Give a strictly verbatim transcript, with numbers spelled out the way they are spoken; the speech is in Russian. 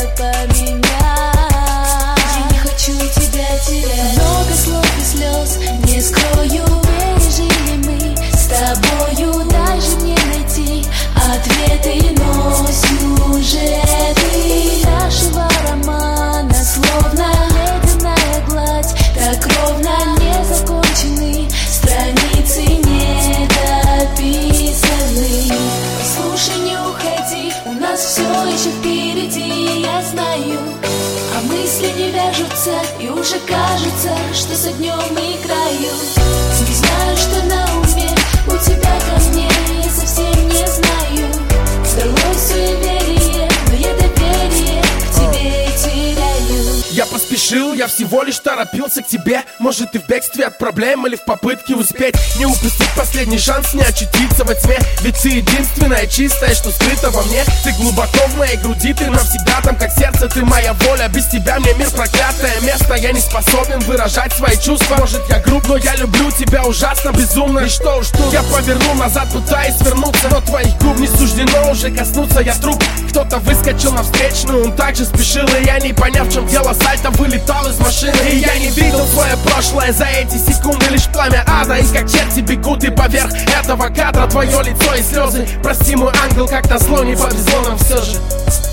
поменять. Я не хочу тебя терять. Много слов и слез, не скрою, пережили мы с тобою. Дай же мне найти ответы, но сюжеты нашего романа словно ледяная гладь, так ровно не закончены, страницы не дописаны. Слушай, не уходи, у нас все еще впереди, я знаю. А мысли не вяжутся, и уже кажется, что со днем играю. Не знаю, что на уме у тебя ко мне, я совсем не знаю. Сдалось суеверие, но я доверие к тебе теряю. Я поспешил, я всего лишь торопился к тебе. Может, ты в бегстве от проблем или в попытке успеть. Не упустить последний шанс, не очутиться во тьме. Ведь ты единственная чистая, что скрыто во мне. Ты глубоко в моей груди, ты навсегда там, как сердце. Ты моя воля, без тебя мне мир проклятое место. Я не способен выражать свои чувства. Может, я груб, но я люблю тебя ужасно, безумно. И что уж тут, я поверну назад, пытаясь вернуться, но твоих губ не суждено уже коснуться. Я труп, кто-то выскочил на встречную, он также спешил. И я, не поняв, в чем дело, сальто вылетал из машины. И я не видел свое прошлое за эти секунды, лишь пламя ада. И как черти бегут, и поверх этого кадра твое лицо и слезы. Прости, мой ангел, как назло, не повезло нам все же.